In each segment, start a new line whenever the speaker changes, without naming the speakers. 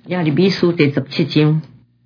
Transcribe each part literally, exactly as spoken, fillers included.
耶利米书第十七章，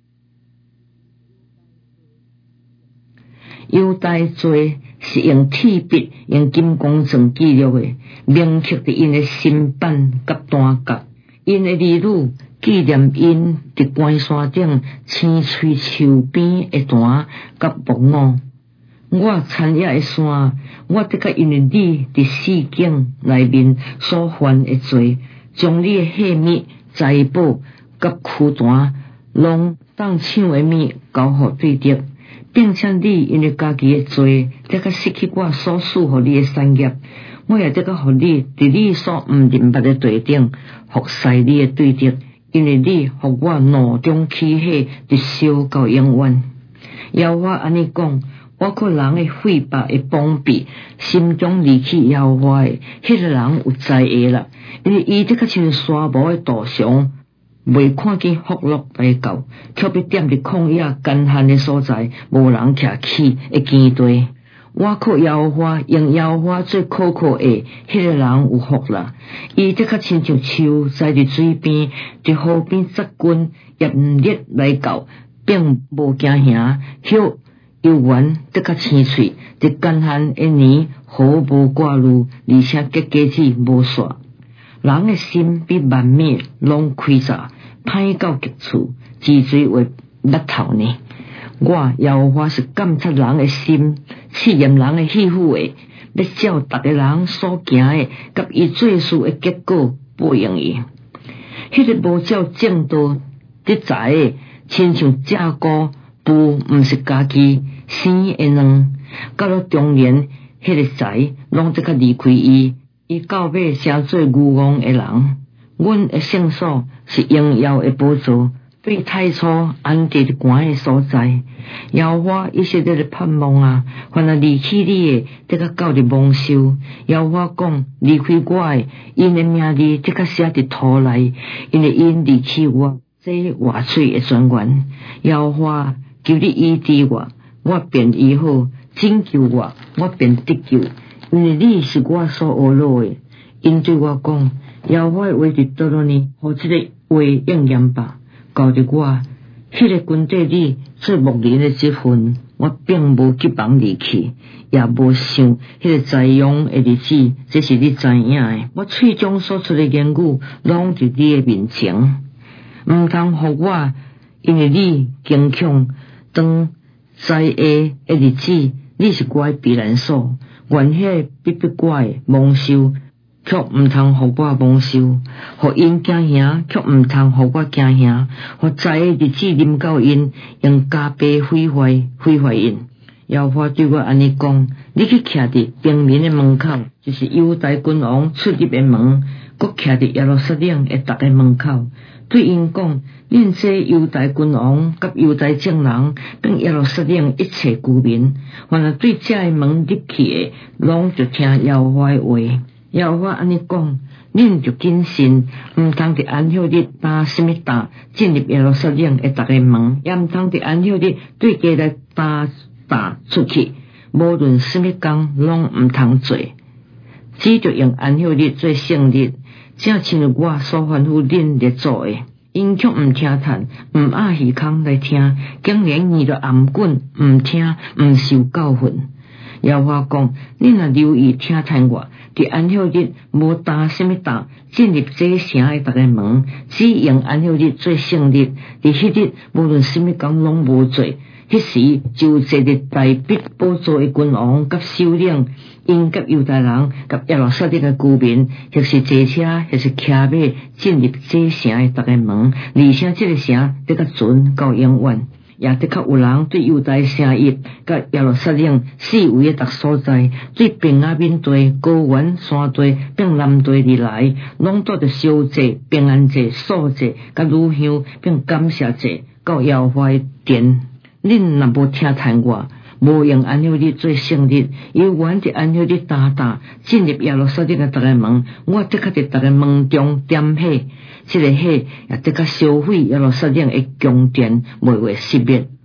犹大罪是用铁笔、用金光钻记录的，明刻伫因的心板甲单角，因的儿女纪念因伫关山顶青翠树边的坛甲木偶。我参野的山，我得甲因为你伫四境内面所犯的罪，将你的器皿、财宝甲躯坛，拢当抢的物交互对敌，并且你因为家己的罪，得甲失去我所赐互你的产业，我也得甲互你伫你所毋明白的地顶服侍你的对敌，因为你互我怒中起火，直烧到永远。耶和华安尼讲。我看人的废白的帮庇，心中离弃耶和华的，迄个人有灾厄啦！因为伊这个像沙漠的道上，未看见福乐来到，却要踮伫旷野艰寒的所在，无人徛起的基地。我靠耶和华，用耶和华做可靠的，迄个人有福啦！伊这个亲像树栽伫水边，伫河边扎根，炎热来到，并无惊吓，许又圆得较青翠，伫艰寒一年毫无挂虑，而且结果子无煞。人的心比万米拢开闸，歹到极处，之水为木头呢。我耶和华是监察人的心，试验人的喜恶的，要照逐个人所行的，甲伊做事的结果报应伊。迄个无照正道得财的，亲像正姑。不，毋是家己生的卵，到了中年，迄个财拢得甲离开伊，伊到尾成做愚妄的人。阮的圣所是荣耀的宝座，对太初安置伫寒的所在。耶和华以色列的盼望啊，凡那离弃你的，得甲到伫蒙羞。耶和华讲，离开我的，因的名字得甲写伫土内，因为因离弃我，这活水的泉源。耶和华求你医治我，我便医好；拯救我，我便得救。因为你是我所学落的。因对我讲：耶和华的话伫倒落呢？互这个话应验吧。交伫我，迄、那个军队里做牧人的这份，我并无急忙离去，也无想迄个在用的日子，这是你知影的。我喙中所出的言语，拢伫你的面前，毋通互我，因为你坚强。当灾厄的日子，你是我的避难所，愿迄逼迫我的蒙羞，却毋通互我蒙羞；互因惊吓，却毋通互我惊吓；互灾厄日子临到因，用加倍毁坏毁坏因。耶和华对我安尼讲：你去徛伫平民的门口，就是犹大君王出入的门，搁徛伫耶路撒冷的逐个门口。对因讲，恁这犹大君王甲犹大众人，并耶路撒冷一切居民，凡是对这个门入去的，拢就听耶和华的话。耶和华安尼讲，恁就谨慎，毋通伫安息日打什么打进入耶路撒冷的逐个门，也毋通伫安息日对家来打打出去，无论什么工拢毋通做，只着用安息日做圣日。正亲如我所吩咐恁列祖的，因却毋听叹，毋爱耳孔来听，竟然耳着暗棍，毋听，毋受教训。耶和华讲：恁若留意听叹我，伫安息日无打什么打进入这城的逐个门，只用安息日做圣日。伫迄日无论什么工拢无做。迄时就坐伫大笔宝座的君王甲首领，因甲犹大人甲耶路撒冷的居民，或是坐车，或是骑马进入这城的逐个门，而且这个城得甲存到永远，也得较有人对犹大城邑甲耶路撒冷四围的逐所在，对平安面地、高原山地并南地而来，拢带着烧祭、平安祭、素祭甲乳香，并感谢祭到耶和华的殿。恁若无听叹我，无用安息日做圣日，犹原伫安息日打打进入耶路撒冷的逐个门，我得较伫逐个门中点火，这个火也得较烧毁耶路撒冷的宫殿，袂为熄灭。